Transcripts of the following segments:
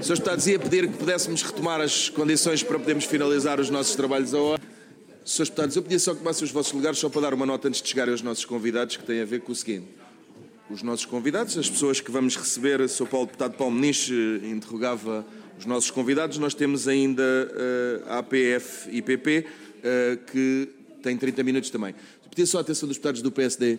Sr. Deputado, ia pedir que pudéssemos retomar as condições para podermos finalizar os nossos trabalhos a hora. Sr. Deputados, eu pedia só que tomassem os vossos lugares, só para dar uma nota antes de chegarem aos nossos convidados, que tem a ver com o seguinte. Os nossos convidados, as pessoas que vamos receber, o Sr. Deputado Paulo Muniz interrogava os nossos convidados. Nós temos ainda a APF e PP, que tem 30 minutos também. Eu pedia só a atenção dos deputados do PSD.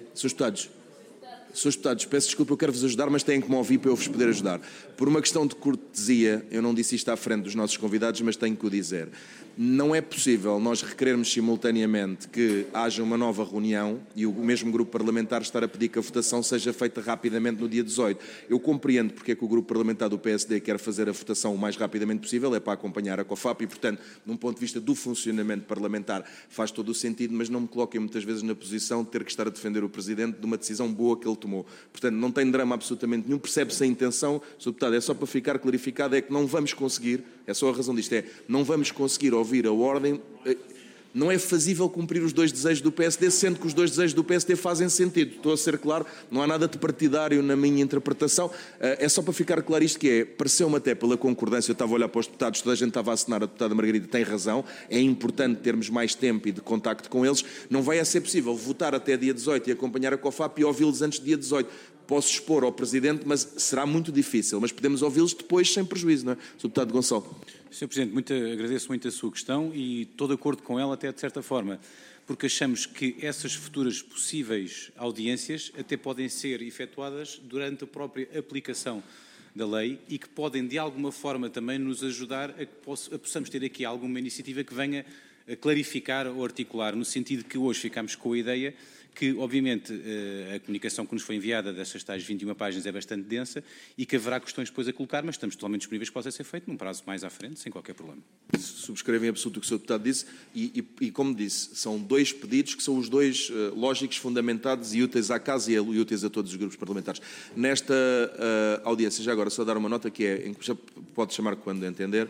Srs. Deputados, peço desculpa, eu quero vos ajudar, mas têm que me ouvir para eu vos poder ajudar. Por uma questão de cortesia, eu não disse isto à frente dos nossos convidados, mas tenho que o dizer. Não é possível nós requerermos simultaneamente que haja uma nova reunião e o mesmo grupo parlamentar estar a pedir que a votação seja feita rapidamente no dia 18. Eu compreendo porque é que o grupo parlamentar do PSD quer fazer a votação o mais rapidamente possível, é para acompanhar a COFAP e, portanto, num ponto de vista do funcionamento parlamentar, faz todo o sentido, mas não me coloquem muitas vezes na posição de ter que estar a defender o Presidente de uma decisão boa que ele tomou. Portanto, não tem drama absolutamente nenhum, percebe-se a intenção, Sr. Deputado, é só para ficar clarificado, é que não vamos conseguir, é só a razão disto, não vamos conseguir ouvir a ordem, não é fazível cumprir os dois desejos do PSD, sendo que os dois desejos do PSD fazem sentido. Estou a ser claro, não há nada de partidário na minha interpretação, é só para ficar claro isto que é, pareceu-me até pela concordância, eu estava a olhar para os deputados, toda a gente estava a assinar, a deputada Margarida tem razão, é importante termos mais tempo e de contacto com eles, não vai a ser possível votar até dia 18 e acompanhar a COFAP e ouvi-los antes do dia 18. Posso expor ao Presidente, mas será muito difícil, mas podemos ouvi-los depois sem prejuízo, não é? Sr. Deputado Gonçalo. Sr. Presidente, agradeço muito a sua questão e estou de acordo com ela até de certa forma, porque achamos que essas futuras possíveis audiências até podem ser efetuadas durante a própria aplicação da lei e que podem de alguma forma também nos ajudar a que possamos ter aqui alguma iniciativa que venha a clarificar ou articular, no sentido que hoje ficamos com a ideia que, obviamente, a comunicação que nos foi enviada dessas tais 21 páginas é bastante densa e que haverá questões depois a colocar, mas estamos totalmente disponíveis que possa ser feito num prazo mais à frente, sem qualquer problema. Subscrevo em absoluto o que o Sr. Deputado disse e, como disse, são dois pedidos que são os dois lógicos, fundamentados e úteis à casa e úteis a todos os grupos parlamentares. Nesta audiência, já agora, só dar uma nota que é, em que já pode chamar quando entender,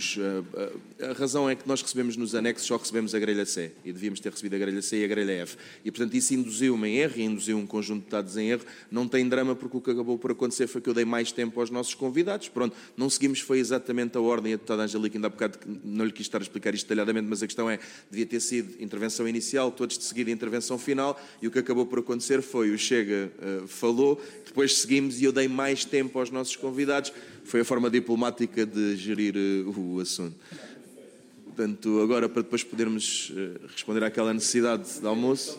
a razão é que nós recebemos nos anexos, só recebemos a grelha C e devíamos ter recebido a grelha C e a grelha F. E, portanto, isso induziu-me em erro e induziu um conjunto de dados em erro. Não tem drama porque o que acabou por acontecer foi que eu dei mais tempo aos nossos convidados. Pronto, não seguimos, foi exatamente a ordem. A deputada Angélica ainda há bocado não lhe quis estar a explicar isto detalhadamente, mas a questão é, devia ter sido intervenção inicial, todos de seguida intervenção final, e o que acabou por acontecer foi o Chega falou, depois seguimos e eu dei mais tempo aos nossos convidados. Foi a forma diplomática de gerir o assunto. Portanto, agora para depois podermos responder àquela necessidade de almoço.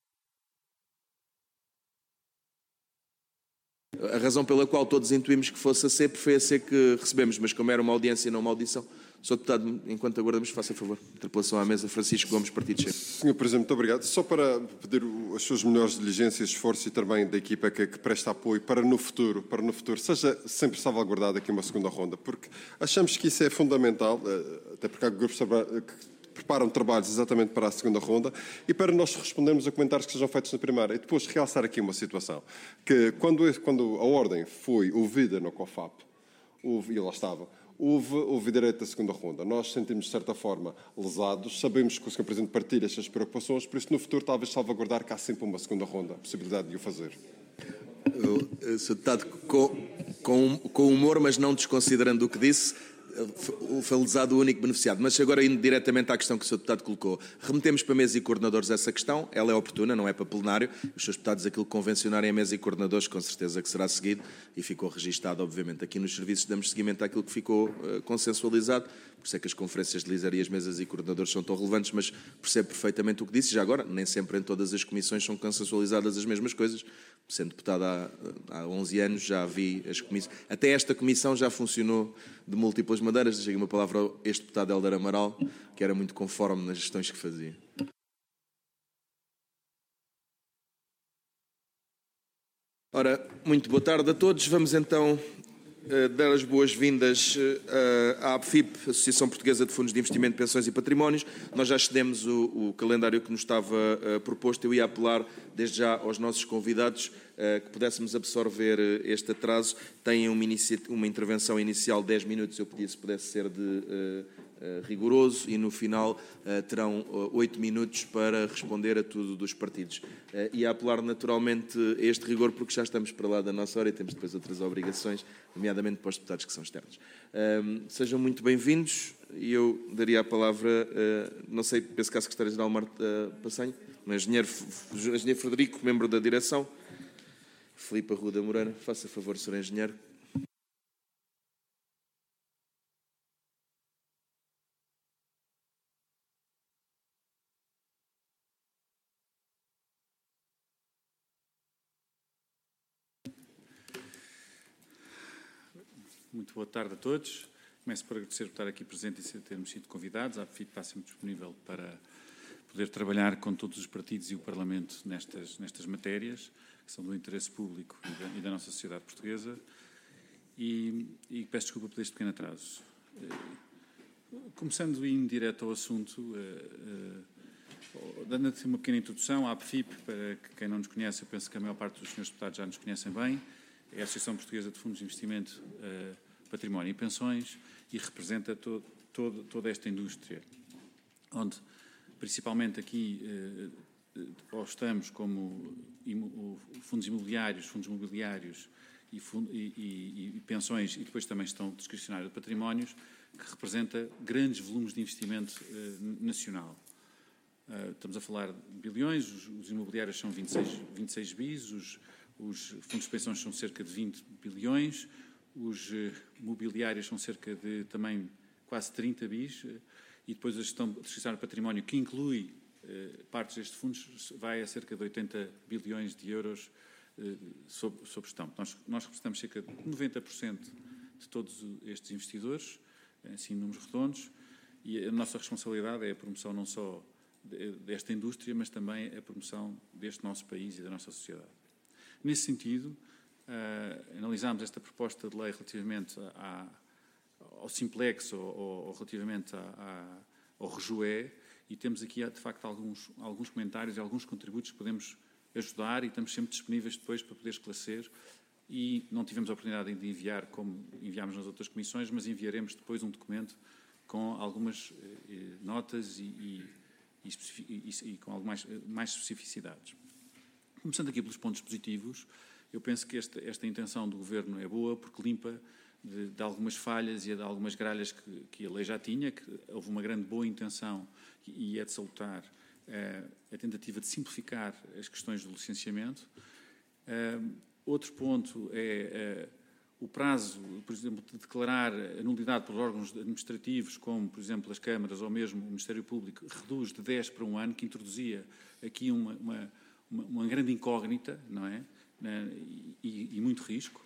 A razão pela qual todos intuímos que fosse a C foi a C que recebemos, mas como era uma audiência e não uma audição, Sr. Deputado, enquanto aguardamos, faça favor. Interpelação à mesa, Francisco Gomes, Partido Cheio. Sr. Presidente, muito obrigado. Só para pedir as suas melhores diligências, esforço e também da equipa que presta apoio para no futuro, seja sempre salvaguardada aqui uma segunda ronda, porque achamos que isso é fundamental, até porque há grupos que preparam trabalhos exatamente para a segunda ronda e para nós respondermos a comentários que sejam feitos na primeira. E depois realçar aqui uma situação, que quando a ordem foi ouvida no COFAP, e lá estava, houve direito à segunda ronda. Nós sentimos, de certa forma, lesados, sabemos que o Sr. Presidente partilha estas preocupações, por isso no futuro talvez salvaguardar que há sempre uma segunda ronda, a possibilidade de o fazer. Sr. Deputado, com humor, mas não desconsiderando o que disse, foi lesado o único beneficiado. Mas agora, indo diretamente à questão que o Sr. Deputado colocou, remetemos para a mesa e coordenadores essa questão, ela é oportuna, não é para plenário, os Srs. Deputados aquilo que convencionarem a mesa e coordenadores, com certeza que será seguido e ficou registado, obviamente, aqui nos serviços damos seguimento àquilo que ficou consensualizado, por isso é que as conferências de líder e as mesas e coordenadores são tão relevantes, mas percebo perfeitamente o que disse, já agora, nem sempre em todas as comissões são consensualizadas as mesmas coisas, sendo deputado há 11 anos, já vi as comissões, até esta comissão já funcionou de múltiplas maneiras, deixei uma palavra a este deputado Hélder Amaral, que era muito conforme nas gestões que fazia. Ora, muito boa tarde a todos, vamos então dar as boas-vindas à APFIP, Associação Portuguesa de Fundos de Investimento, Pensões e Patrimónios. Nós já excedemos o calendário que nos estava proposto. Eu ia apelar desde já aos nossos convidados que pudéssemos absorver este atraso. Têm uma intervenção inicial de 10 minutos, eu pedi se pudesse ser de rigoroso e no final terão 8 minutos para responder a tudo dos partidos. E a apelar naturalmente a este rigor porque já estamos para lá da nossa hora e temos depois outras obrigações, nomeadamente para os deputados que são externos. Sejam muito bem-vindos e eu daria a palavra, não sei, penso que à Secretária-Geral Marta Passanha, mas engenheiro Frederico, membro da direção, Filipe Arruda Moreira, faça favor, Sr. Engenheiro. Muito boa tarde a todos. Começo por agradecer por estar aqui presente e termos sido convidados. A APFIP está sempre disponível para poder trabalhar com todos os partidos e o Parlamento nestas matérias, que são do interesse público e da nossa sociedade portuguesa. E peço desculpa por este pequeno atraso. Começando em direto ao assunto, dando-te uma pequena introdução, a APFIP, para quem não nos conhece, eu penso que a maior parte dos senhores deputados já nos conhecem bem, é a Associação Portuguesa de Fundos de Investimento, Património e Pensões e representa toda esta indústria, onde principalmente aqui estamos como fundos imobiliários e pensões e depois também gestão discricionária de patrimónios, que representa grandes volumes de investimento nacional. Estamos a falar de bilhões, os imobiliários são 26 bis, os fundos de pensões são cerca de 20 bilhões, os mobiliários são cerca de também quase 30 bis e depois a gestão discricionária de património, que inclui partes destes fundos, vai a cerca de 80 bilhões de euros sob gestão. Nós representamos cerca de 90% de todos estes investidores, assim em números redondos, e a nossa responsabilidade é a promoção não só desta indústria, mas também a promoção deste nosso país e da nossa sociedade. Nesse sentido, analisámos esta proposta de lei relativamente ao Simplex ou relativamente ao RJUE e temos aqui, de facto, alguns comentários e alguns contributos que podemos ajudar e estamos sempre disponíveis depois para poder esclarecer e não tivemos a oportunidade de enviar como enviámos nas outras comissões, mas enviaremos depois um documento com algumas notas e com algumas mais especificidades. Começando aqui pelos pontos positivos, eu penso que esta intenção do Governo é boa porque limpa de algumas falhas e de algumas gralhas que a lei já tinha, que houve uma grande boa intenção e é de salutar a tentativa de simplificar as questões do licenciamento. Outro ponto é o prazo, por exemplo, de declarar a nulidade por órgãos administrativos, como, por exemplo, as câmaras ou mesmo o Ministério Público, reduz de 10 para 1 ano, que introduzia aqui uma grande incógnita, não é? E muito risco.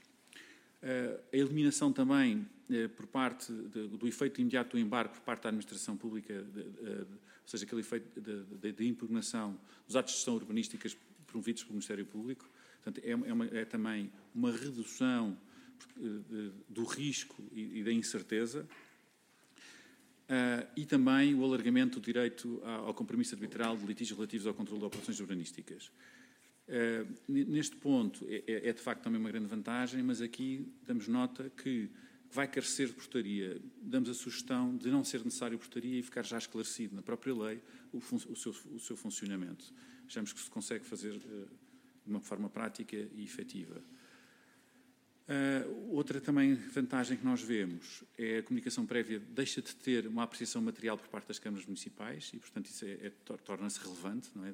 A eliminação também, por parte do efeito imediato do embargo por parte da administração pública, ou seja, aquele efeito de impugnação dos atos de gestão urbanísticas promovidos pelo Ministério Público. Portanto, é também uma redução do risco e da incerteza. E também o alargamento do direito ao compromisso arbitral de litígios relativos ao controle de operações urbanísticas. Neste ponto é de facto também uma grande vantagem, mas aqui damos nota que vai carecer de portaria. Damos a sugestão de não ser necessário portaria e ficar já esclarecido na própria lei o seu funcionamento. Achamos que se consegue fazer de uma forma prática e efetiva. Outra também vantagem que nós vemos é a comunicação prévia deixa de ter uma apreciação material por parte das câmaras municipais e, portanto, isso torna-se relevante, não é?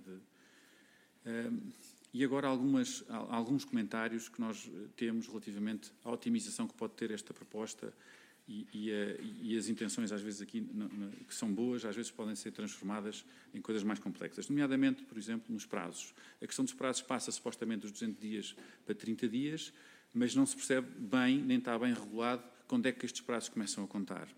E agora alguns comentários que nós temos relativamente à otimização que pode ter esta proposta e as intenções, às vezes, aqui, que são boas, às vezes podem ser transformadas em coisas mais complexas. Nomeadamente, por exemplo, nos prazos. A questão dos prazos passa supostamente dos 200 dias para 30 dias, mas não se percebe bem, nem está bem regulado, quando é que estes prazos começam a contar.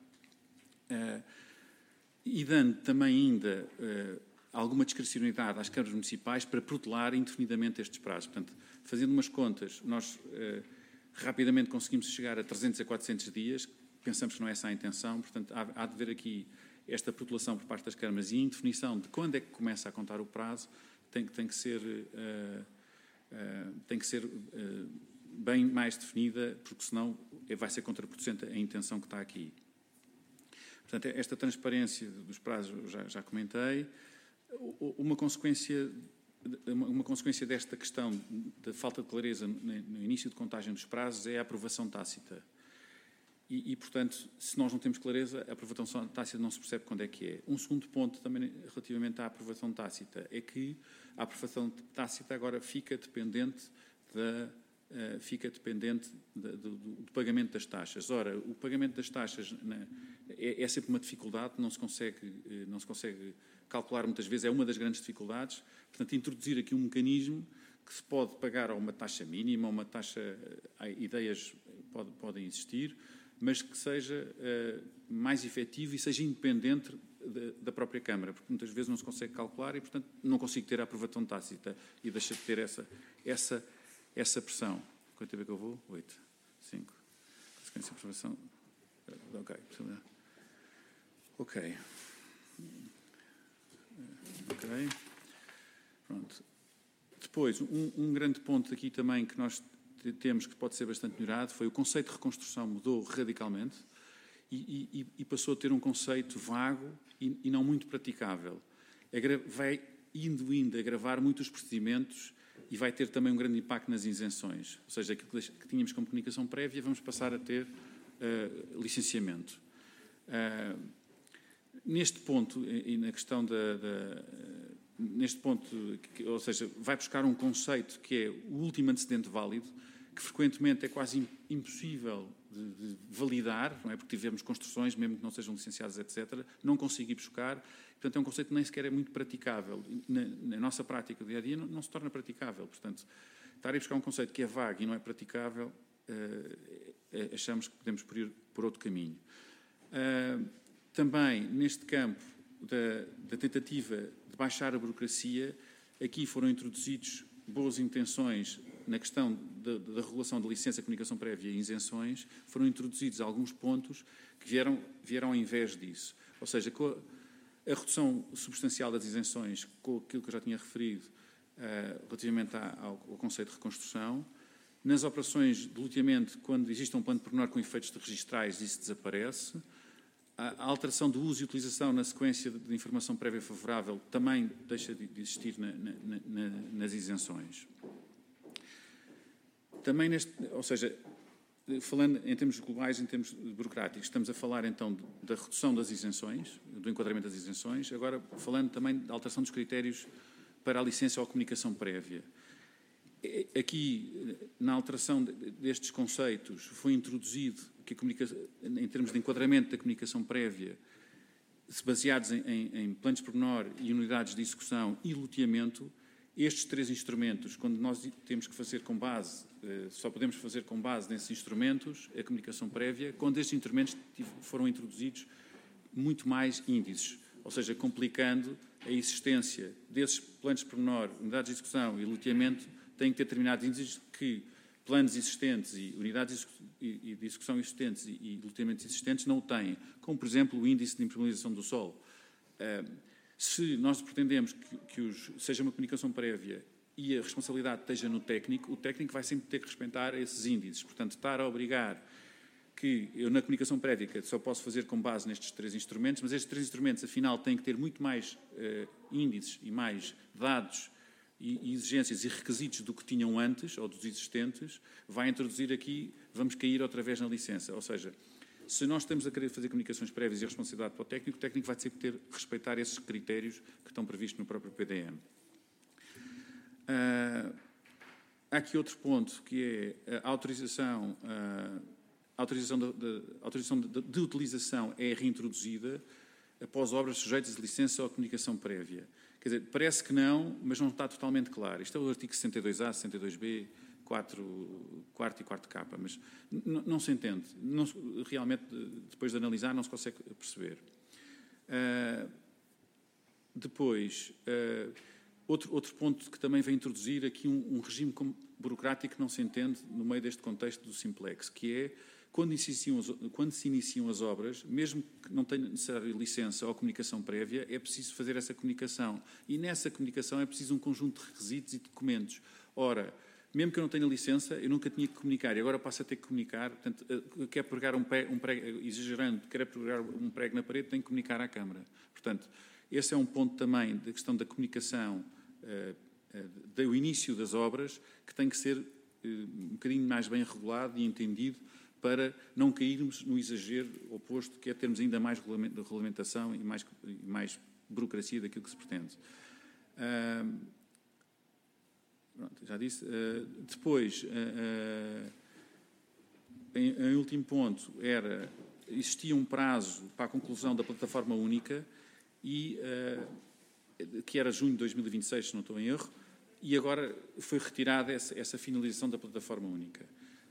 E dando também ainda alguma discricionalidade às câmaras municipais para protelar indefinidamente estes prazos. Portanto, fazendo umas contas, nós rapidamente conseguimos chegar a 300 a 400 dias, pensamos que não é essa a intenção, portanto, há de haver aqui esta protelação por parte das câmaras e a indefinição de quando é que começa a contar o prazo tem que ser bem mais definida, porque senão vai ser contraproducente a intenção que está aqui. Portanto, esta transparência dos prazos já comentei. Uma consequência desta questão da falta de clareza no início de contagem dos prazos é a aprovação tácita. E, portanto, se nós não temos clareza, a aprovação tácita não se percebe quando é que é. Um segundo ponto, também relativamente à aprovação tácita, é que a aprovação tácita agora fica dependente do pagamento das taxas. Ora, o pagamento das taxas é sempre uma dificuldade, não se consegue calcular muitas vezes, é uma das grandes dificuldades. Portanto, introduzir aqui um mecanismo que se pode pagar a uma taxa mínima, uma taxa, ideias podem existir, mas que seja mais efetivo e seja independente da própria Câmara, porque muitas vezes não se consegue calcular e, portanto, não consigo ter a aprovação tácita e deixa de ter essa pressão. Quanto tempo é que eu vou? 8, 5. Consequência de aprovação. Ok. Pronto. Depois, um grande ponto aqui também que nós temos que pode ser bastante melhorado foi o conceito de reconstrução mudou radicalmente e passou a ter um conceito vago e não muito praticável. Vai indo a agravar muitos procedimentos e vai ter também um grande impacto nas isenções. Ou seja, aquilo que tínhamos como comunicação prévia, vamos passar a ter licenciamento. Neste ponto, e na questão neste ponto, ou seja, vai buscar um conceito que é o último antecedente válido, que frequentemente é quase impossível de validar, não é? Porque tivemos construções, mesmo que não sejam licenciadas, etc., não consigo ir buscar. Portanto, é um conceito que nem sequer é muito praticável. Na nossa prática do dia-a-dia não se torna praticável. Portanto, estar a buscar um conceito que é vago e não é praticável, achamos que podemos ir por outro caminho. Também, neste campo da tentativa de baixar a burocracia, aqui foram introduzidos boas intenções na questão da regulação da licença de comunicação prévia e isenções, foram introduzidos alguns pontos que vieram ao invés disso. Ou seja, com a redução substancial das isenções, com aquilo que eu já tinha referido relativamente ao conceito de reconstrução, nas operações de loteamento, quando existe um plano pormenor com efeitos de registrais, isso desaparece. A alteração do uso e utilização na sequência de informação prévia favorável também deixa de existir nas isenções. Também ou seja, falando em termos globais, em termos burocráticos, estamos a falar então da redução das isenções, do enquadramento das isenções, agora falando também da alteração dos critérios para a licença ou a comunicação prévia. Aqui, na alteração destes conceitos, foi introduzido que em termos de enquadramento da comunicação prévia, baseados em planos de pormenor e unidades de execução e loteamento, estes três instrumentos, quando nós temos que fazer com base, só podemos fazer com base nesses instrumentos, a comunicação prévia, quando estes instrumentos foram introduzidos muito mais índices, ou seja, complicando a existência desses planos de pormenor, unidades de execução e loteamento, têm que ter determinados índices que planos existentes e unidades de execução existentes e loteamentos existentes não o têm, como, por exemplo, o índice de impermeabilização do solo. Se nós pretendemos que seja uma comunicação prévia e a responsabilidade esteja no técnico, o técnico vai sempre ter que respeitar esses índices. Portanto, estar a obrigar que eu, na comunicação prévia, só posso fazer com base nestes três instrumentos, mas estes três instrumentos, afinal, têm que ter muito mais índices e mais dados e exigências e requisitos do que tinham antes, ou dos existentes, vai introduzir aqui, vamos cair outra vez na licença. Ou seja, se nós estamos a querer fazer comunicações prévias e responsabilidade para o técnico vai sempre ter que respeitar esses critérios que estão previstos no próprio PDM. Há aqui outro ponto, que é a autorização de utilização é reintroduzida após obras sujeitas de licença ou comunicação prévia. Quer dizer, parece que não, mas não está totalmente claro. Isto é o artigo 62A, 62B, 4 e 4K, mas não se entende. Realmente, depois de analisar, não se consegue perceber. Depois, outro ponto que também vem introduzir aqui um regime burocrático que não se entende no meio deste contexto do Simplex, que é quando se iniciam as obras, mesmo que não tenha necessário licença ou comunicação prévia, é preciso fazer essa comunicação. E nessa comunicação é preciso um conjunto de requisitos e documentos. Ora, mesmo que eu não tenha licença, eu nunca tinha que comunicar e agora passo a ter que comunicar. Portanto, quer pregar um prego, exagerando, quer pregar um prego na parede, tenho que comunicar à Câmara. Portanto, esse é um ponto também da questão da comunicação, do início das obras, que tem que ser um bocadinho mais bem regulado e entendido para não cairmos no exagero oposto, que é termos ainda mais regulamentação e mais burocracia daquilo que se pretende. Pronto, já disse. Depois, em último ponto, existia um prazo para a conclusão da plataforma única, que era junho de 2026, se não estou em erro, e agora foi retirada essa finalização da plataforma única.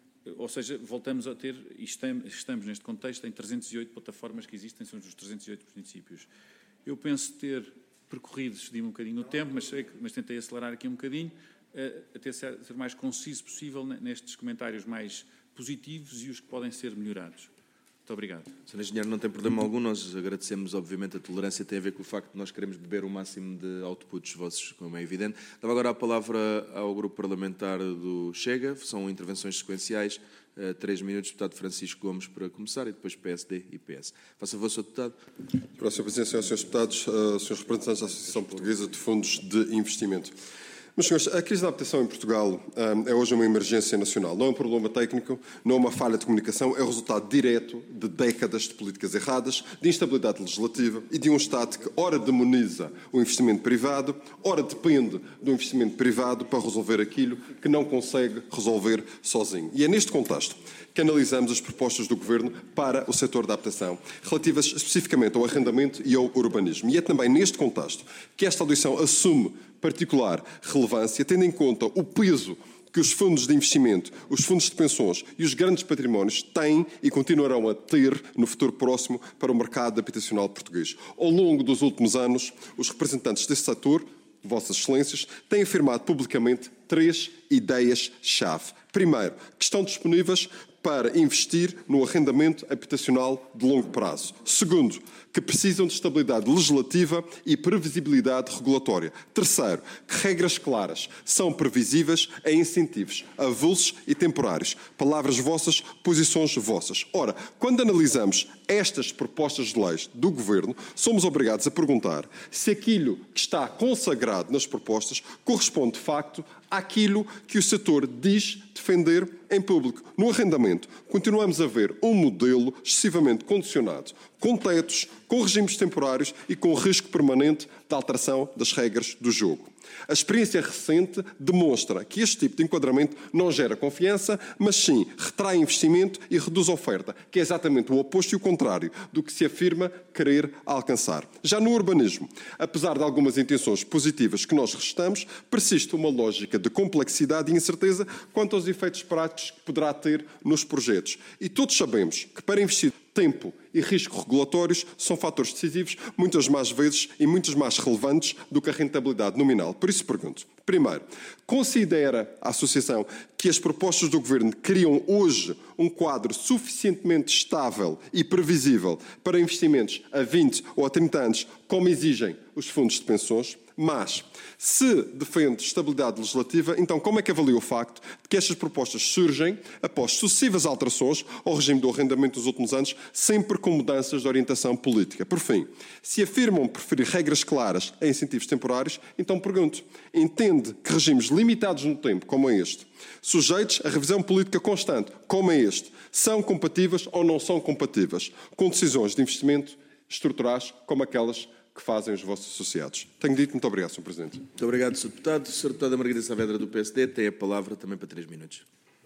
Ou seja, voltamos a ter, e estamos neste contexto, em 308 plataformas que existem, são os 308 municípios. Eu penso ter percorrido, excedi-me um bocadinho no tempo, mas tentei acelerar aqui um bocadinho, até ser mais conciso possível nestes comentários mais positivos e os que podem ser melhorados. Muito obrigado. Sr. Engenheiro, não tem problema algum. Nós agradecemos, obviamente, a tolerância. Tem a ver com o facto de nós queremos beber o máximo de outputs vossos, como é evidente. Dava agora a palavra ao grupo parlamentar do Chega. São intervenções sequenciais. 3 minutos, deputado Francisco Gomes, para começar, e depois PSD e PS. Faça favor, Sr. Deputado. Para a Sra. Presidente, Srs. Deputados, Srs. Representantes da Associação Portuguesa de Fundos de Investimento. Meus senhores, a crise da habitação em Portugal é hoje uma emergência nacional. Não é um problema técnico, não é uma falha de comunicação, é o resultado direto de décadas de políticas erradas, de instabilidade legislativa e de um Estado que ora demoniza o investimento privado, ora depende do investimento privado para resolver aquilo que não consegue resolver sozinho. E é neste contexto que analisamos as propostas do Governo para o setor da habitação, relativas especificamente ao arrendamento e ao urbanismo. E é também neste contexto que esta audição assume particular relevância, tendo em conta o peso que os fundos de investimento, os fundos de pensões e os grandes patrimónios têm e continuarão a ter no futuro próximo para o mercado habitacional português. Ao longo dos últimos anos, os representantes deste setor, Vossas Excelências, têm afirmado publicamente 3 ideias-chave. Primeiro, que estão disponíveis para investir no arrendamento habitacional de longo prazo. Segundo, que precisam de estabilidade legislativa e previsibilidade regulatória. Terceiro, que regras claras são previsíveis a incentivos avulsos e temporários. Palavras vossas, posições vossas. Ora, quando analisamos estas propostas de leis do Governo, somos obrigados a perguntar se aquilo que está consagrado nas propostas corresponde, de facto, àquilo que o setor diz defender em público. No arrendamento, continuamos a ver um modelo excessivamente condicionado, com tetos, com regimes temporários e com o risco permanente da alteração das regras do jogo. A experiência recente demonstra que este tipo de enquadramento não gera confiança, mas sim retrai investimento e reduz a oferta, que é exatamente o oposto e o contrário do que se afirma querer alcançar. Já no urbanismo, apesar de algumas intenções positivas que nós registamos, persiste uma lógica de complexidade e incerteza quanto aos efeitos práticos que poderá ter nos projetos. E todos sabemos que para investir tempo e risco regulatórios são fatores decisivos, muitas mais vezes e muitas mais relevantes do que a rentabilidade nominal. Por isso pergunto, primeiro, considera a Associação que as propostas do Governo criam hoje um quadro suficientemente estável e previsível para investimentos a 20 ou a 30 anos, como exigem os fundos de pensões? Mas, se defende estabilidade legislativa, então como é que avalia o facto de que estas propostas surgem após sucessivas alterações ao regime do arrendamento dos últimos anos, sempre com mudanças de orientação política? Por fim, se afirmam preferir regras claras a incentivos temporários, então pergunto, entende que regimes limitados no tempo, como é este, sujeitos a revisão política constante, como é este, são compatíveis ou não são compatíveis com decisões de investimento estruturais como aquelas que fazem os vossos associados? Tenho dito. Muito obrigado, Sr. Presidente. Muito obrigado, Sr. Deputado. Sra. Deputada Margarida Saavedra, do PSD, tem a palavra também para 3 minutos.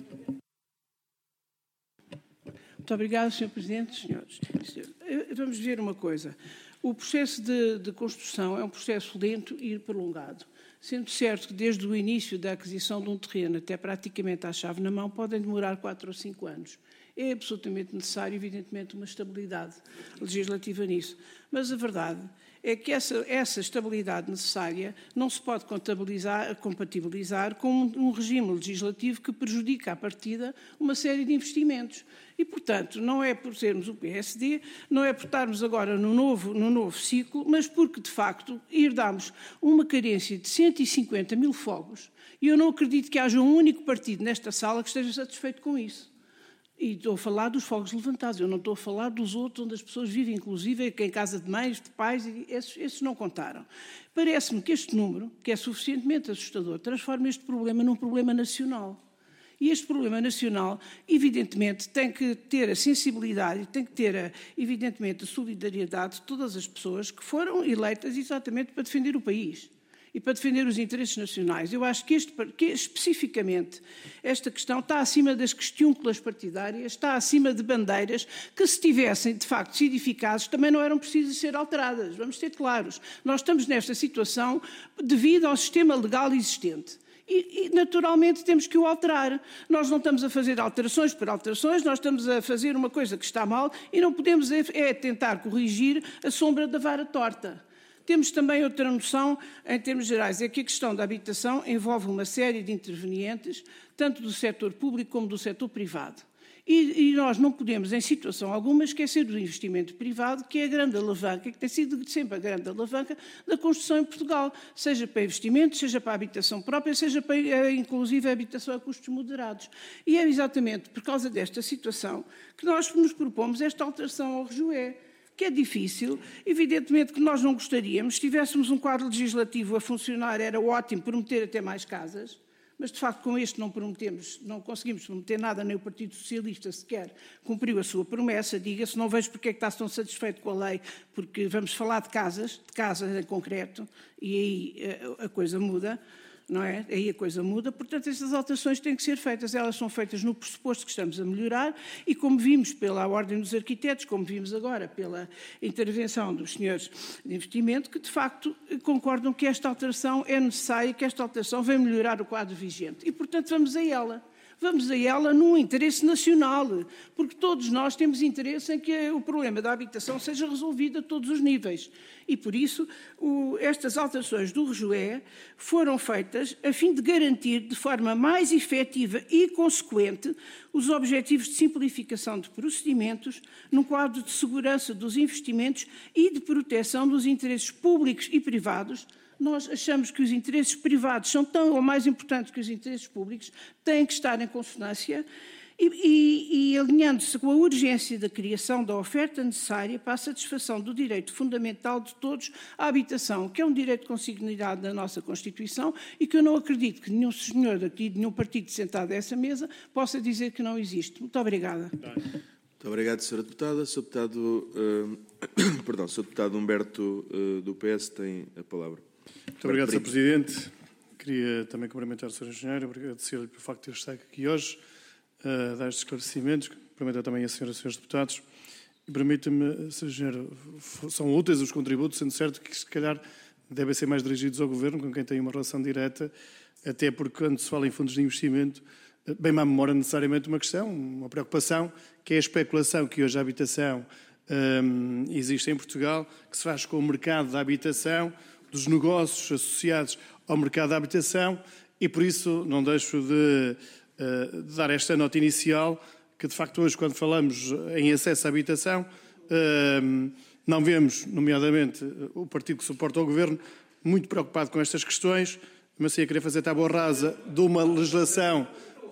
Muito obrigado, Sr. Presidente. Senhores, vamos ver uma coisa. O processo de construção é um processo lento e prolongado, sendo certo que desde o início da aquisição de um terreno até praticamente à chave na mão podem demorar 4 ou 5 anos. É absolutamente necessário, evidentemente, uma estabilidade legislativa nisso. Mas a verdade é que essa estabilidade necessária não se pode compatibilizar com um regime legislativo que prejudica à partida uma série de investimentos. E, portanto, não é por sermos o PSD, não é por estarmos agora no novo ciclo, mas porque, de facto, herdamos uma carência de 150 mil fogos, e eu não acredito que haja um único partido nesta sala que esteja satisfeito com isso. E estou a falar dos fogos levantados, eu não estou a falar dos outros onde as pessoas vivem, inclusive em casa de mães, de pais, e esses não contaram. Parece-me que este número, que é suficientemente assustador, transforma este problema num problema nacional. E este problema nacional, evidentemente, tem que ter a sensibilidade e tem que ter, evidentemente, a solidariedade de todas as pessoas que foram eleitas exatamente para defender o país e para defender os interesses nacionais. Eu acho que especificamente esta questão está acima das questiúnculas partidárias, está acima de bandeiras que, se tivessem de facto sido eficazes, também não eram precisas ser alteradas. Vamos ser claros. Nós estamos nesta situação devido ao sistema legal existente. E, naturalmente, temos que o alterar. Nós não estamos a fazer alterações por alterações, nós estamos a fazer uma coisa que está mal e não podemos tentar corrigir a sombra da vara torta. Temos também outra noção, em termos gerais, é que a questão da habitação envolve uma série de intervenientes, tanto do setor público como do setor privado. E nós não podemos, em situação alguma, esquecer do investimento privado, que é a grande alavanca, que tem sido sempre a grande alavanca da construção em Portugal, seja para investimentos, seja para a habitação própria, seja para, inclusive, a habitação a custos moderados. E é exatamente por causa desta situação que nós nos propomos esta alteração ao RJUE, que é difícil, evidentemente que nós não gostaríamos, se tivéssemos um quadro legislativo a funcionar era ótimo prometer até mais casas, mas de facto com este não conseguimos prometer nada, nem o Partido Socialista sequer cumpriu a sua promessa, diga-se, não vejo porque é que está tão satisfeito com a lei, porque vamos falar de casas em concreto, e aí a coisa muda. Não é? Aí a coisa muda, portanto, essas alterações têm que ser feitas. Elas são feitas no pressuposto que estamos a melhorar e, como vimos pela Ordem dos Arquitetos, como vimos agora pela intervenção dos senhores de investimento, que, de facto, concordam que esta alteração é necessária, que esta alteração vem melhorar o quadro vigente. E, portanto, vamos a ela. Vamos a ela num interesse nacional, porque todos nós temos interesse em que o problema da habitação seja resolvido a todos os níveis. E, por isso, estas alterações do RJUE foram feitas a fim de garantir de forma mais efetiva e consequente os objetivos de simplificação de procedimentos num quadro de segurança dos investimentos e de proteção dos interesses públicos e privados. Nós achamos que os interesses privados são tão ou mais importantes que os interesses públicos, têm que estar em consonância e alinhando-se com a urgência da criação da oferta necessária para a satisfação do direito fundamental de todos à habitação, que é um direito consignado na nossa Constituição e que eu não acredito que nenhum senhor daqui, nenhum partido sentado a essa mesa, possa dizer que não existe. Muito obrigada. Muito obrigado, Sra. Deputada. Sr. Deputado Humberto do PS tem a palavra. Muito obrigado, Sr. Presidente. Queria também cumprimentar o Sr. Engenheiro, agradecer-lhe pelo facto de ter estado aqui hoje, dar estes esclarecimentos, cumprimentar também a Sra. e Srs. Deputados. E permita-me, Sr. Engenheiro, são úteis os contributos, sendo certo que se calhar devem ser mais dirigidos ao Governo, com quem tem uma relação direta, até porque quando se fala em fundos de investimento, bem-me à memória necessariamente uma questão, uma preocupação, que é a especulação que hoje a habitação existe em Portugal, que se faz com o mercado da habitação, dos negócios associados ao mercado da habitação e, por isso, não deixo de dar esta nota inicial que, de facto, hoje, quando falamos em acesso à habitação, não vemos, nomeadamente, o partido que suporta o Governo muito preocupado com estas questões, mas sim a querer fazer tábua rasa de uma legislação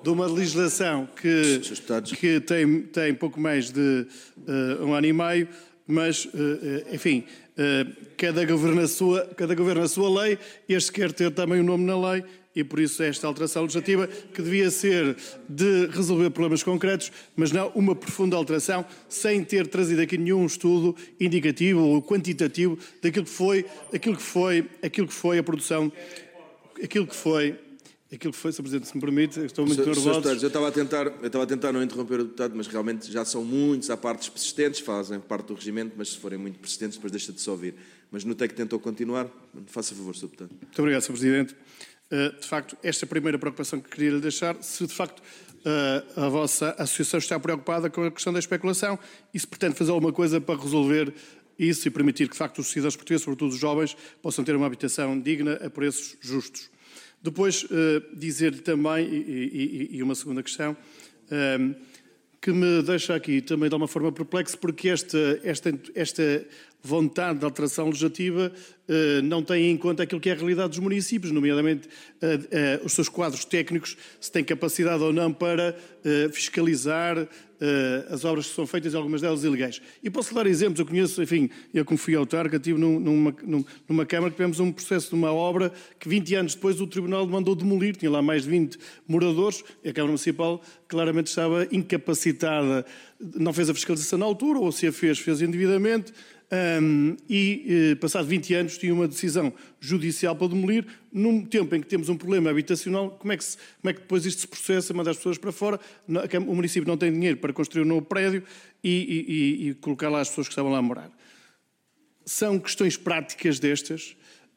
que tem pouco mais de um ano e meio, mas, enfim, cada governo a sua lei, este quer ter também o nome na lei e por isso esta alteração legislativa que devia ser de resolver problemas concretos, mas não uma profunda alteração sem ter trazido aqui nenhum estudo indicativo ou quantitativo daquilo que foi a produção, aquilo que foi, Sr. Presidente, se me permite, estou muito nervoso. Eu estava a tentar não interromper o deputado, mas realmente já são muitos, há partes persistentes, fazem parte do regimento, mas se forem muito persistentes depois deixa de se ouvir. Mas notei que tentou continuar, faça favor, Sr. Deputado. Muito obrigado, Sr. Presidente. De facto, esta primeira preocupação que queria lhe deixar, se de facto a vossa associação está preocupada com a questão da especulação e se pretende fazer alguma coisa para resolver isso e permitir que, de facto, os cidadãos portugueses, sobretudo os jovens, possam ter uma habitação digna a preços justos. Depois, dizer-lhe também, e uma segunda questão, que me deixa aqui também de alguma forma perplexo, porque esta vontade de alteração legislativa não tem em conta aquilo que é a realidade dos municípios, nomeadamente os seus quadros técnicos, se têm capacidade ou não para fiscalizar as obras que são feitas, algumas delas ilegais. E posso dar exemplos, eu conheço, enfim, eu como fui autarca, estive numa Câmara que tivemos um processo de uma obra que 20 anos depois o Tribunal mandou demolir, tinha lá mais de 20 moradores, e a Câmara Municipal claramente estava incapacitada, não fez a fiscalização na altura, ou se a fez indevidamente, passado 20 anos tinha uma decisão judicial para demolir, num tempo em que temos um problema habitacional, como é que depois isto se processa, manda as pessoas para fora, o município não tem dinheiro para construir um novo prédio e colocar lá as pessoas que estavam lá a morar. São questões práticas destas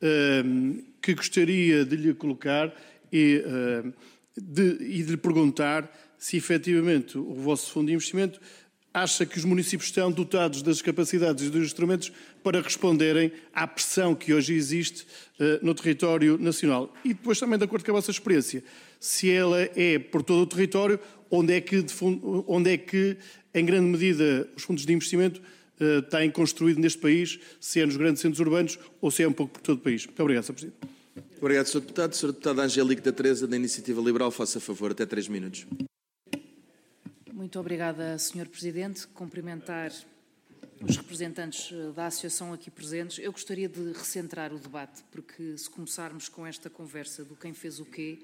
que gostaria de lhe colocar e de lhe perguntar se efetivamente o vosso fundo de investimento acha que os municípios estão dotados das capacidades e dos instrumentos para responderem à pressão que hoje existe no território nacional. E depois também, de acordo com a vossa experiência, se ela é por todo o território, onde é que em grande medida, os fundos de investimento têm construído neste país, se é nos grandes centros urbanos ou se é um pouco por todo o país. Muito obrigado, Sr. Presidente. Obrigado, Sr. Deputado. Sr. Deputada Angélica da Teresa, da Iniciativa Liberal, faça favor, até 3 minutos. Muito obrigada, Sr. Presidente. Cumprimentar os representantes da Associação aqui presentes. Eu gostaria de recentrar o debate, porque se começarmos com esta conversa do quem fez o quê,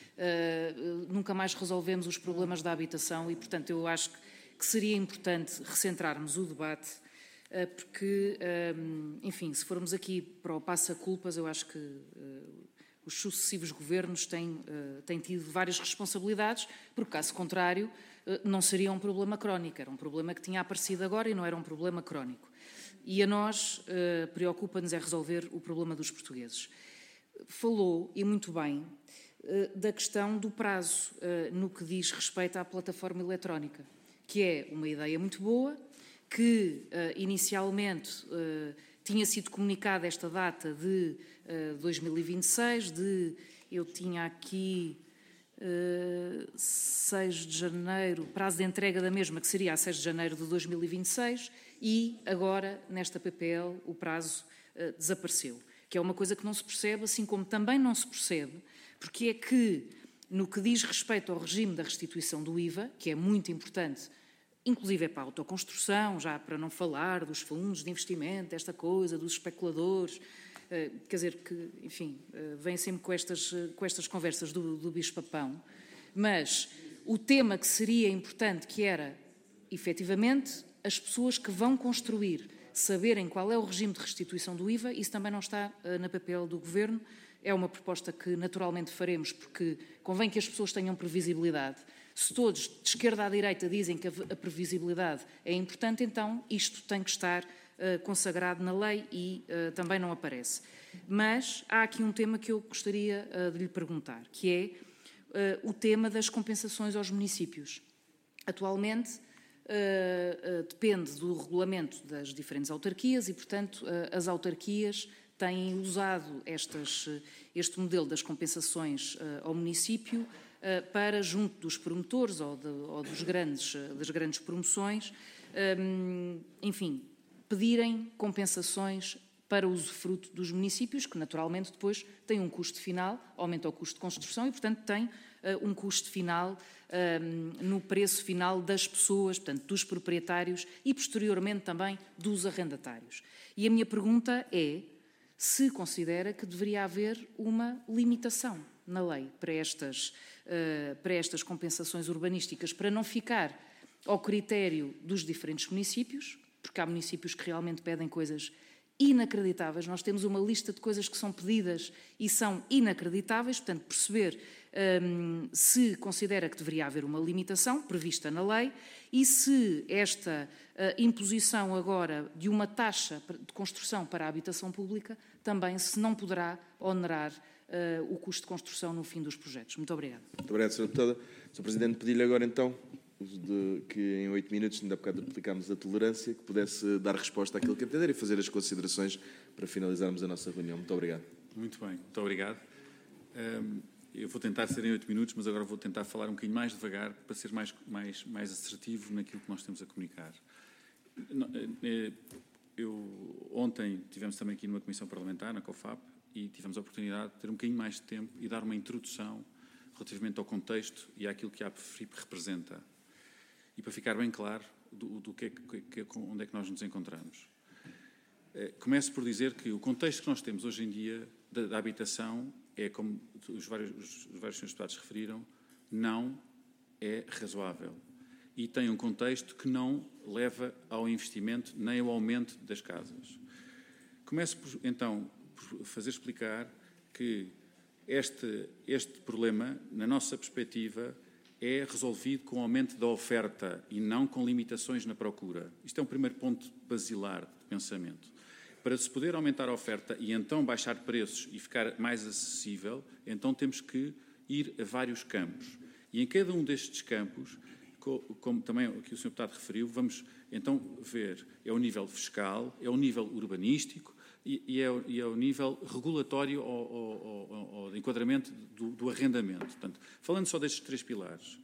nunca mais resolvemos os problemas da habitação e, portanto, eu acho que seria importante recentrarmos o debate, porque, enfim, se formos aqui para o passa-culpas, eu acho que os sucessivos governos têm tido várias responsabilidades, porque, caso contrário, não seria um problema crónico, era um problema que tinha aparecido agora e não era um problema crónico. E a nós preocupa-nos é resolver o problema dos portugueses. Falou, e muito bem, da questão do prazo no que diz respeito à plataforma eletrónica, que é uma ideia muito boa, que inicialmente tinha sido comunicada esta data de 2026, eu tinha aqui 6 de janeiro, prazo de entrega da mesma, que seria a 6 de janeiro de 2026, e agora, nesta PPL, o prazo desapareceu, que é uma coisa que não se percebe, assim como também não se percebe, porque é que, no que diz respeito ao regime da restituição do IVA, que é muito importante, inclusive é para a autoconstrução, já para não falar dos fundos de investimento, esta coisa, dos especuladores, quer dizer, que, enfim, vem sempre com estas conversas do bicho-papão, mas o tema que seria importante, que era, efetivamente, as pessoas que vão construir saberem qual é o regime de restituição do IVA, isso também não está na PPL do Governo, é uma proposta que naturalmente faremos, porque convém que as pessoas tenham previsibilidade. Se todos, de esquerda à direita, dizem que a previsibilidade é importante, então isto tem que estar consagrado na lei e também não aparece. Mas há aqui um tema que eu gostaria de lhe perguntar, que é o tema das compensações aos municípios. Atualmente depende do regulamento das diferentes autarquias e, portanto, as autarquias têm usado este modelo das compensações ao município para, junto dos promotores ou das grandes promoções, enfim, pedirem compensações para o usufruto dos municípios, que naturalmente depois têm um custo final, aumenta o custo de construção e, portanto, tem um custo final no preço final das pessoas, portanto, dos proprietários e, posteriormente, também dos arrendatários. E a minha pergunta é se considera que deveria haver uma limitação na lei para estas compensações urbanísticas, para não ficar ao critério dos diferentes municípios, porque há municípios que realmente pedem coisas inacreditáveis. Nós temos uma lista de coisas que são pedidas e são inacreditáveis, portanto, perceber se considera que deveria haver uma limitação prevista na lei e se esta imposição agora de uma taxa de construção para a habitação pública também se não poderá onerar o custo de construção no fim dos projetos. Muito obrigada. Muito obrigado, Sra. Deputada. Sr. Presidente, pedir-lhe agora então que em 8 minutos, ainda há bocado aplicámos a tolerância, que pudesse dar resposta àquilo que entender e fazer as considerações para finalizarmos a nossa reunião. Muito obrigado. Muito bem, muito obrigado. Eu vou tentar ser em 8 minutos, mas agora vou tentar falar um bocadinho mais devagar para ser mais assertivo naquilo que nós temos a comunicar. Ontem tivemos também aqui numa comissão parlamentar, na COFAP, e tivemos a oportunidade de ter um bocadinho mais de tempo e dar uma introdução relativamente ao contexto e àquilo que a APFIP representa. E para ficar bem claro onde é que nós nos encontramos. Começo por dizer que o contexto que nós temos hoje em dia da habitação é, como os vários senhores deputados referiram, não é razoável. E tem um contexto que não leva ao investimento nem ao aumento das casas. Começo, então, por fazer explicar que este problema, na nossa perspectiva, é resolvido com o aumento da oferta e não com limitações na procura. Isto é um primeiro ponto basilar de pensamento. Para se poder aumentar a oferta e então baixar preços e ficar mais acessível, então temos que ir a vários campos. E em cada um destes campos, como também aqui o Sr. Deputado referiu, vamos então ver, é o nível fiscal, é o nível urbanístico e é o nível regulatório ou de enquadramento do arrendamento. Portanto, falando só destes 3 pilares,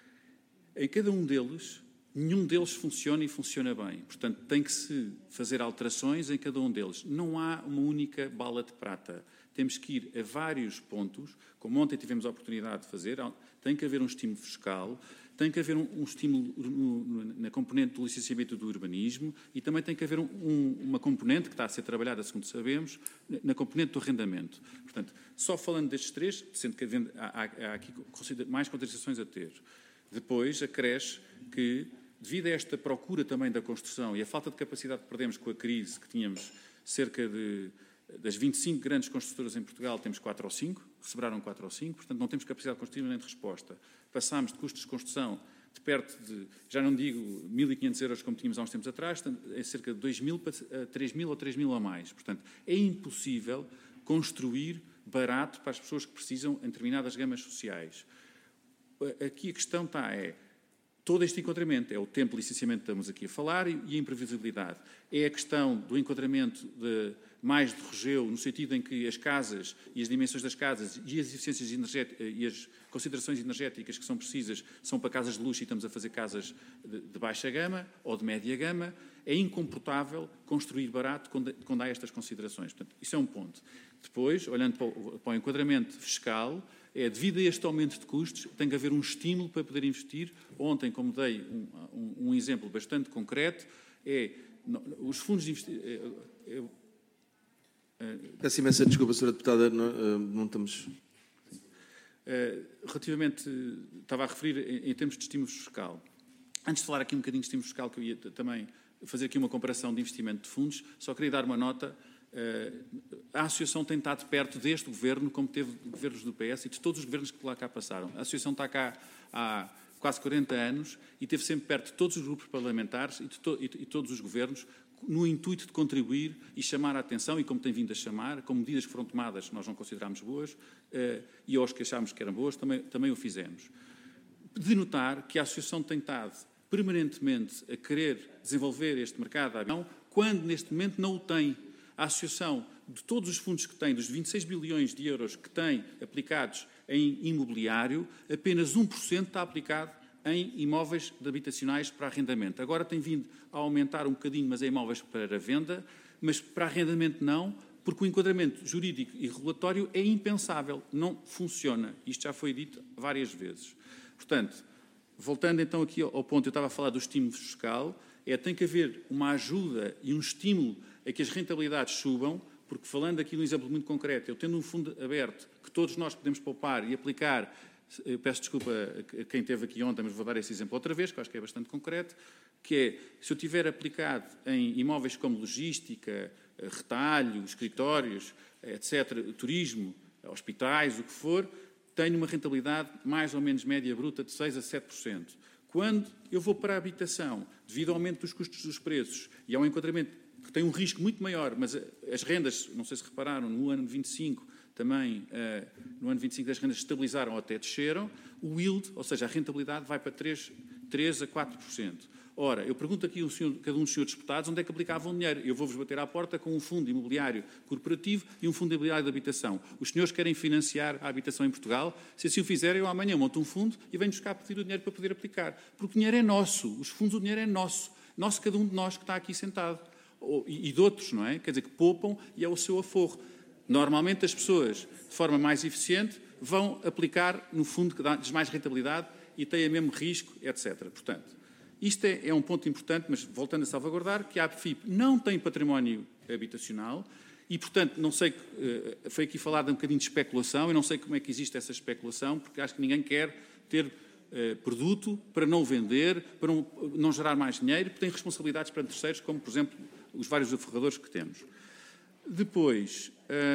em cada um deles, nenhum deles funciona e funciona bem. Portanto, tem que se fazer alterações em cada um deles. Não há uma única bala de prata. Temos que ir a vários pontos, como ontem tivemos a oportunidade de fazer. Tem que haver um estímulo fiscal, tem que haver um estímulo na componente do licenciamento do urbanismo e também tem que haver uma componente que está a ser trabalhada, segundo sabemos, na componente do arrendamento. Portanto, só falando destes 3, sendo que há aqui mais considerações a ter. Depois, acresce que, devido a esta procura também da construção e a falta de capacidade que perdemos com a crise, que tínhamos cerca das 25 grandes construtoras em Portugal, temos 4 ou 5, receberaram 4 ou 5, portanto não temos capacidade construtiva nem de resposta. Passámos de custos de construção de perto de, já não digo 1.500 euros como tínhamos há uns tempos atrás, é cerca de 2.000 para 3.000 ou 3.000 ou mais. Portanto, é impossível construir barato para as pessoas que precisam em determinadas gamas sociais. Aqui a questão todo este enquadramento, é o tempo de licenciamento que estamos aqui a falar e a imprevisibilidade. É a questão do enquadramento mais de regeu, no sentido em que as casas e as dimensões das casas e as eficiências energéticas e as considerações energéticas que são precisas são para casas de luxo e estamos a fazer casas de baixa gama ou de média gama. É incomportável construir barato quando há estas considerações. Portanto, isso é um ponto. Depois, olhando para o enquadramento fiscal, devido a este aumento de custos, tem que haver um estímulo para poder investir. Ontem, como dei um exemplo bastante concreto, os fundos de investimento... Peço imensa desculpa, Sra. Deputada, não estamos... Relativamente, estava a referir em termos de estímulo fiscal. Antes de falar aqui um bocadinho de estímulo fiscal, que eu ia também fazer aqui uma comparação de investimento de fundos, só queria dar uma nota. A Associação tem estado perto deste Governo, como teve governos do PS e de todos os governos que lá cá passaram. A Associação está cá há quase 40 anos e esteve sempre perto de todos os grupos parlamentares e de todos os governos, no intuito de contribuir e chamar a atenção, e como tem vindo a chamar, com medidas que foram tomadas que nós não considerámos boas, e aos que achámos que eram boas, também o fizemos. De notar que a Associação tem estado permanentemente a querer desenvolver este mercado da habitação, quando neste momento não o tem. A Associação, de todos os fundos que tem, dos 26 bilhões de euros que tem aplicados em imobiliário, apenas 1% está aplicado em imóveis habitacionais para arrendamento. Agora tem vindo a aumentar um bocadinho, mas é imóveis para venda, mas para arrendamento não, porque o enquadramento jurídico e regulatório é impensável, não funciona. Isto já foi dito várias vezes. Portanto, voltando então aqui ao ponto, eu estava a falar do estímulo fiscal, tem que haver uma ajuda e um estímulo a que as rentabilidades subam, porque falando aqui de um exemplo muito concreto, eu tendo um fundo aberto que todos nós podemos poupar e aplicar, eu peço desculpa a quem esteve aqui ontem, mas vou dar esse exemplo outra vez, que eu acho que é bastante concreto, que é, se eu tiver aplicado em imóveis como logística, retalho, escritórios, etc., turismo, hospitais, o que for, tenho uma rentabilidade mais ou menos média bruta de 6% a 7%. Quando eu vou para a habitação, devido ao aumento dos custos dos preços e ao enquadramento que tem um risco muito maior, mas as rendas, não sei se repararam, no ano 25 também, no ano 25 as rendas estabilizaram ou até desceram, o yield, ou seja, a rentabilidade vai para 3 3% a 4%. Ora, eu pergunto aqui a cada um dos senhores deputados onde é que aplicavam o dinheiro. Eu vou-vos bater à porta com um fundo imobiliário corporativo e um fundo imobiliário de habitação. Os senhores querem financiar a habitação em Portugal? Se assim o fizerem, eu amanhã monto um fundo e venho buscar pedir o dinheiro para poder aplicar. Porque o dinheiro é nosso. Os fundos, o dinheiro é nosso. Nosso, cada um de nós que está aqui sentado. E de outros, não é? Quer dizer, que poupam e é o seu aforro. Normalmente as pessoas, de forma mais eficiente, vão aplicar no fundo que dá-lhes mais rentabilidade e têm o mesmo risco, etc. Portanto, isto é um ponto importante, mas voltando a salvaguardar, que a APFIP não tem património habitacional e, portanto, não sei, foi aqui falado um bocadinho de especulação, eu não sei como é que existe essa especulação, porque acho que ninguém quer ter produto para não vender, para não gerar mais dinheiro, porque tem responsabilidades para terceiros, como, por exemplo, os vários aforradores que temos. Depois,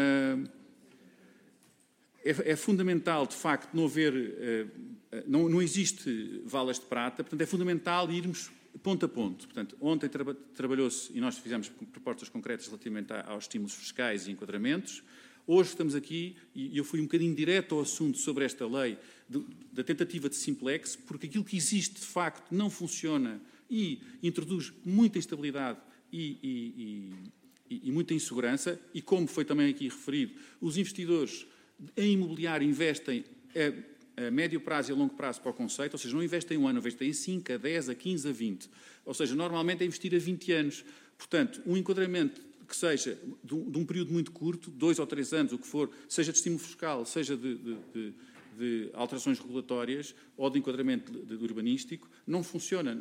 é fundamental, de facto, não haver... Não existe valas de prata, portanto, é fundamental irmos ponto a ponto. Portanto, ontem trabalhou-se e nós fizemos propostas concretas relativamente aos estímulos fiscais e enquadramentos. Hoje estamos aqui e eu fui um bocadinho direto ao assunto sobre esta lei da tentativa de simplex, porque aquilo que existe, de facto, não funciona e introduz muita instabilidade e muita insegurança. E, como foi também aqui referido, os investidores em imobiliário investem a médio prazo e a longo prazo para o conceito, ou seja, não investem em um ano, investem em 5, a 10, a 15, a 20. Ou seja, normalmente é investir a 20 anos. Portanto, um enquadramento que seja de um período muito curto, 2 ou 3 anos, o que for, seja de estímulo fiscal, seja de alterações regulatórias ou de enquadramento urbanístico, não funciona,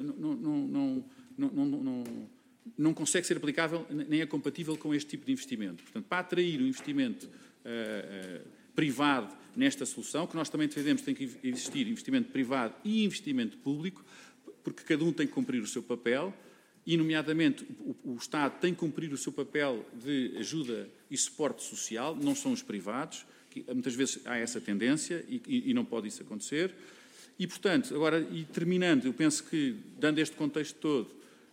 não consegue ser aplicável, nem é compatível com este tipo de investimento. Portanto, para atrair o investimento privado nesta solução, que nós também defendemos, tem que existir investimento privado e investimento público, porque cada um tem que cumprir o seu papel, e, nomeadamente, o Estado tem que cumprir o seu papel de ajuda e suporte social, não são os privados, que muitas vezes há essa tendência e não pode isso acontecer. E, portanto, agora, e terminando, eu penso que, dando este contexto todo,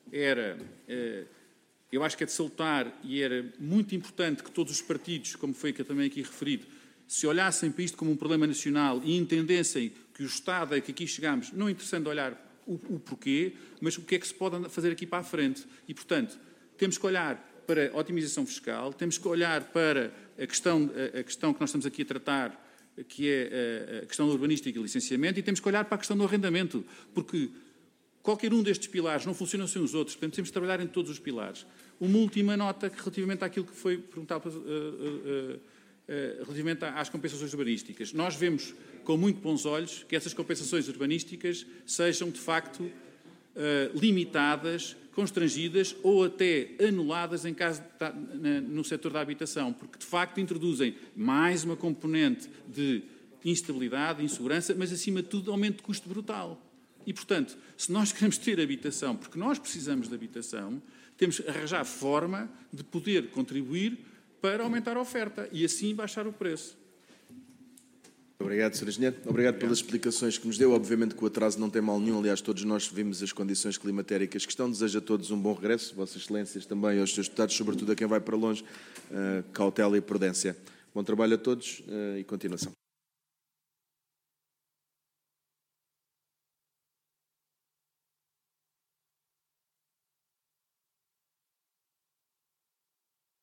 eu acho que é de salutar e era muito importante que todos os partidos, como foi também aqui referido, se olhassem para isto como um problema nacional e entendessem que o Estado é que aqui chegamos, não interessando olhar o porquê, mas o que é que se pode fazer aqui para a frente. E, portanto, temos que olhar para a otimização fiscal, temos que olhar para a questão que nós estamos aqui a tratar, que é a questão urbanística e licenciamento, e temos que olhar para a questão do arrendamento, porque qualquer um destes pilares não funciona sem os outros, portanto, temos de trabalhar em todos os pilares. Uma última nota relativamente àquilo que foi perguntado relativamente às compensações urbanísticas. Nós vemos com muito bons olhos que essas compensações urbanísticas sejam, de facto, limitadas, constrangidas ou até anuladas em caso no setor da habitação, porque, de facto, introduzem mais uma componente de instabilidade, insegurança, mas, acima de tudo, aumento de custo brutal. E, portanto, se nós queremos ter habitação, porque nós precisamos de habitação, temos que arranjar forma de poder contribuir para aumentar a oferta e assim baixar o preço. Obrigado, Sr. Engenheiro. Obrigado pelas explicações que nos deu. Obviamente que o atraso não tem mal nenhum. Aliás, todos nós vimos as condições climatéricas que estão. Desejo a todos um bom regresso. Vossas Excelências também, aos seus deputados, sobretudo a quem vai para longe, cautela e prudência. Bom trabalho a todos e continuação.